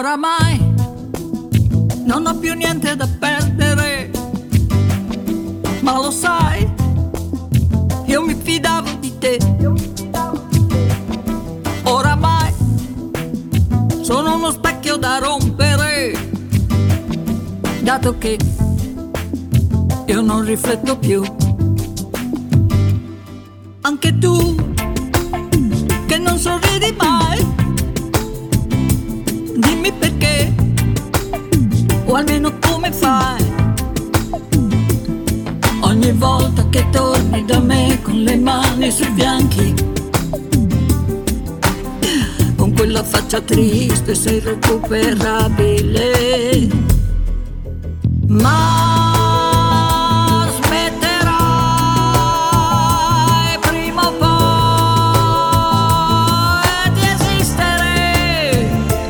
Oramai non ho più niente da perdere, ma lo sai, io mi fidavo di te. Oramai sono uno specchio da rompere, dato che io non rifletto più. Anche tu, che non sorridi mai, dimmi perché, o almeno come fai. Ogni volta che torni da me con le mani sui fianchi, con quella faccia triste sei irrecuperabile. Ma smetterai prima o poi di esistere.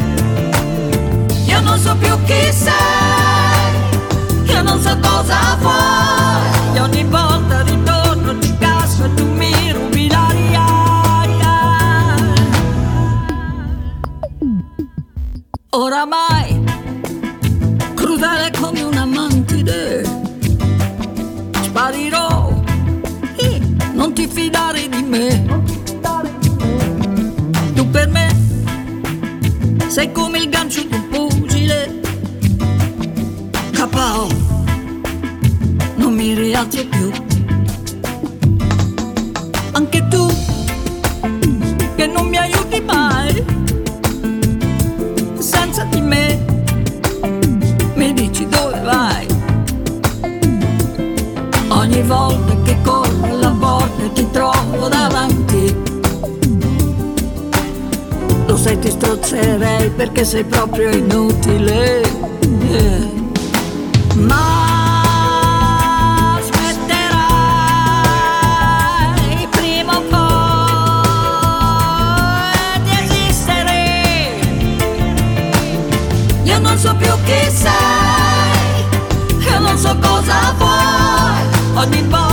Io non so più chi sei, io non so cosa fai, e ogni volta ritorno ci casco e tu mi rubi l'aria. Oramai crudele come una mantide, sparirò, non ti fidare di me. Tu per me sei come il gancio di un pugile, KO, non mi rialzo più. Anche tu, che non mi aiuti mai, senza di me mi dici dove vai. Ogni volta che corro alla porta e ti trovo davanti, lo sai, ti strozzerei perché sei proprio inutile. Ma smetterai prima o poi di esistere. Io non so più chi sei, io non so cosa vuoi. Ogni volta